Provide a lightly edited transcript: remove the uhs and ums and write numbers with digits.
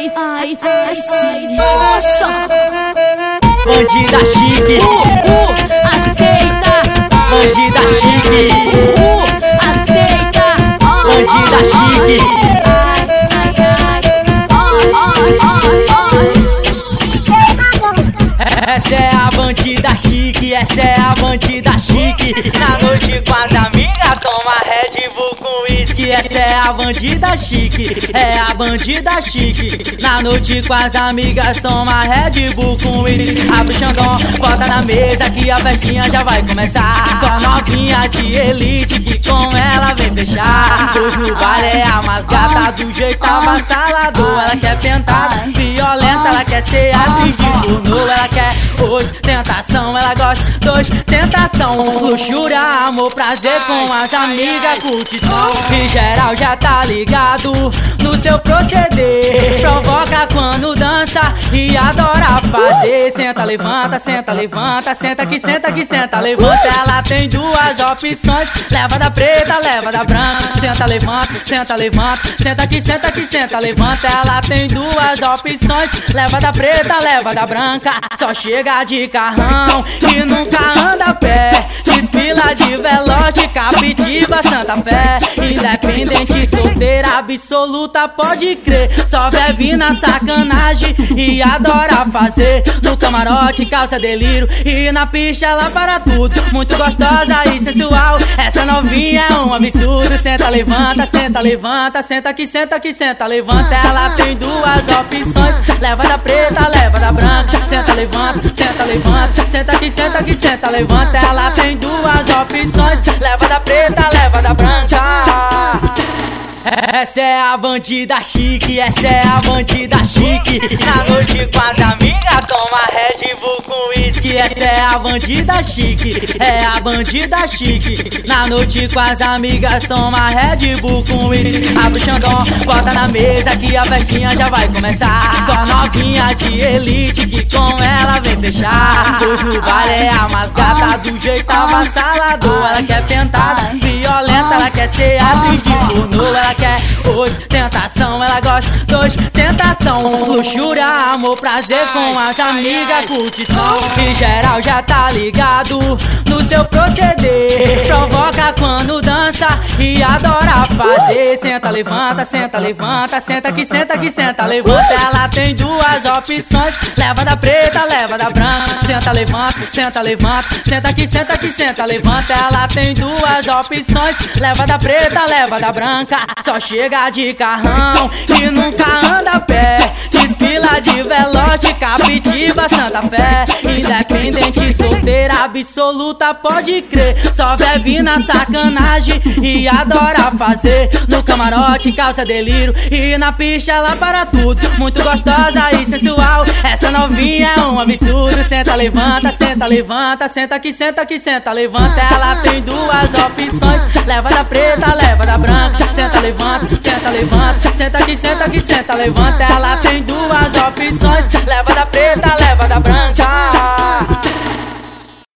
Nossa! Bandida chique, aceita! bandida chique, Aceita! bandida chique. Essa é a bandida chique, essa é a bandida chique. Na noite com as amigas toma Red Bull com whisky. Essa é a bandida chique, é a bandida chique. Na noite com as amigas toma Red Bull com whisky. Abre o Xandão, bota na mesa que a festinha já vai começar. Só novinha de elite que com ela vem fechar. Pois no baile é a mais gata do jeito avassalador. Ela quer pentada, violenta, ela quer ser atriz de pornô. Ela quer ostentação, ela gosta de ostentação. Luxúria, amor, prazer com as amigas, curtição. Em geral já tá ligado no seu proceder. Provoca quando dança e adora fazer. Senta, levanta, senta, levanta. Senta que senta que senta, levanta. Ela tem duas opções: leva da preta, leva da branca. Senta, levanta, senta, levanta. Senta que senta que senta, levanta. Ela tem duas opções: leva da preta, leva da branca. Só chega de carrão e nunca anda a pé. Desfila de Velote, Captiva, Santa Fé. Independente, solteira, absoluta, pode crer. Só bebe na sacanagem e adora fazer. No camarote, causa delírio e na pista ela para tudo. Muito gostosa e sensual, essa novinha é um absurdo. Senta, levanta, senta, levanta. Senta que senta que senta, levanta. Ela tem duas opções: leva da preta, leva da branca. Senta, levanta, senta, levanta. Senta que senta que senta, levanta. Ela tem duas opções: leva da preta, leva da branca. Essa é a bandida chique, essa é a bandida chique. Na noite com as amigas toma Red Bull com whisky. Essa é a bandida chique, é a bandida chique. Na noite com as amigas toma Red Bull com whisky. Abre o Xandão, bota na mesa que a festinha já vai começar. Só novinha de elite que com ela vem fechar. Pois no baile é a mais gata do jeito avassalador. Ela quer pentada, violenta, ela quer ser atriz de pornô. Ela quer ostentação, ela gosta de ostentação. Luxúria, amor, prazer com as amigas, curtição. Em geral já tá ligado no seu proceder. Provoca quando dança e adora fazer. Senta, levanta, senta, levanta. Senta que senta que senta, levanta. Ela tem duas opções: leva da preta, leva da branca. Senta, levanta, senta, levanta. Senta que senta que senta, levanta. Ela tem duas opções: leva da preta, leva da branca. Só chega de carrão e nunca anda a pé. Desfila de Velote, Captiva, Santa Fé. Independente, solteira, absoluta, pode crer. Só bebe na sacanagem e adora fazer. No camarote, causa delírio e na pista ela para tudo. Muito gostosa e sensual, essa novinha é um absurdo. Senta, levanta, senta, levanta. Senta que senta que senta, levanta. Ela tem duas opções: leva da preta, leva da branca. Senta, levanta, senta, levanta. Senta que senta que senta, levanta. Ela tem duas opções: leva da preta, leva da branca.